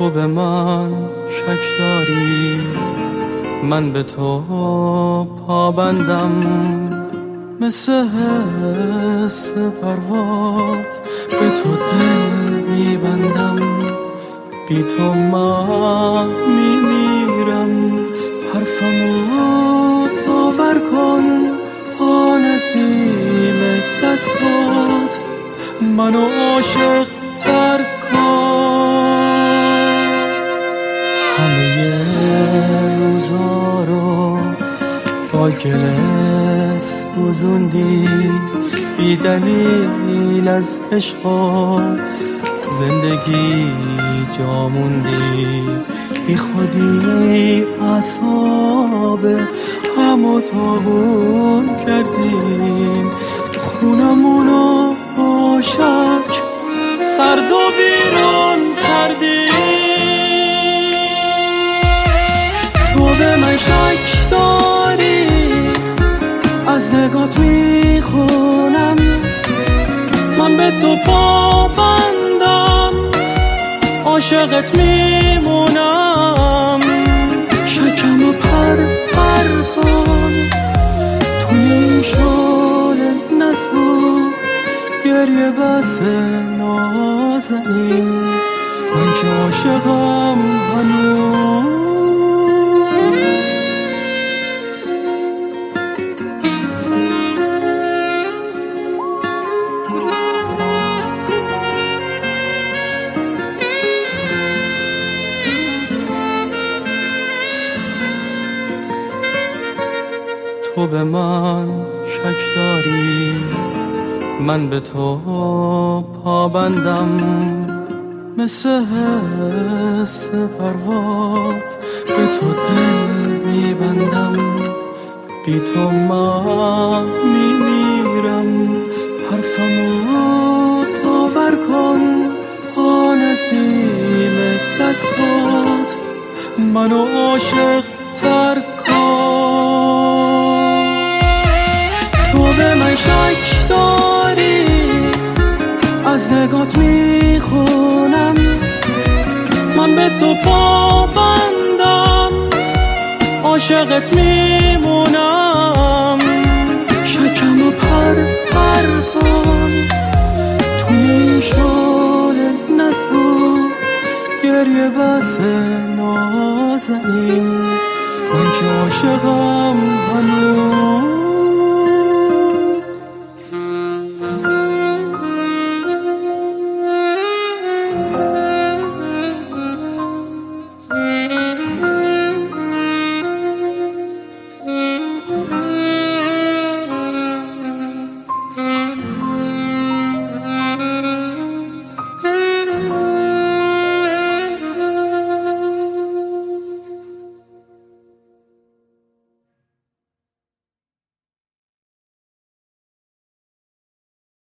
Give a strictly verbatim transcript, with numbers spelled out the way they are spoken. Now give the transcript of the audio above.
تو به من شک داری، من به تو پابندم، مثل حس پرواز به تو دل میبندم. بی تو من میمیرم، حرفمو باور کن، با نسیم دستات منو عاشق تر کن. همه روزا رو با گله سوزوندی، بی دلیل از عشق و زندگی جا موندی، بی خودی اعصاب همو تابون کردیم، خونمونو با شک سرد و بیرون کردیم. تو به من شک داری، از نگات میخونم، من به تو پابندم، عاشقت میمونم. شکمو پر پر کن، توی این شعله نسوز، گریه بس نازنین، من که عاشقم هنوز. تو به من شک داری، من به تو پابندم، مثل حس پرواز به تو دل میبندم. بی تو من میمیرم، حرفمو باور کن، با نسیم دستات منو عاشق تر کن. تو به من شک داری، از نگات میخونم، من به تو پابندم، عاشقت میمونم. شکمو پر پر کن، توی این شعله نسوز، گریه بس نازنین، من که عاشقم هنوز.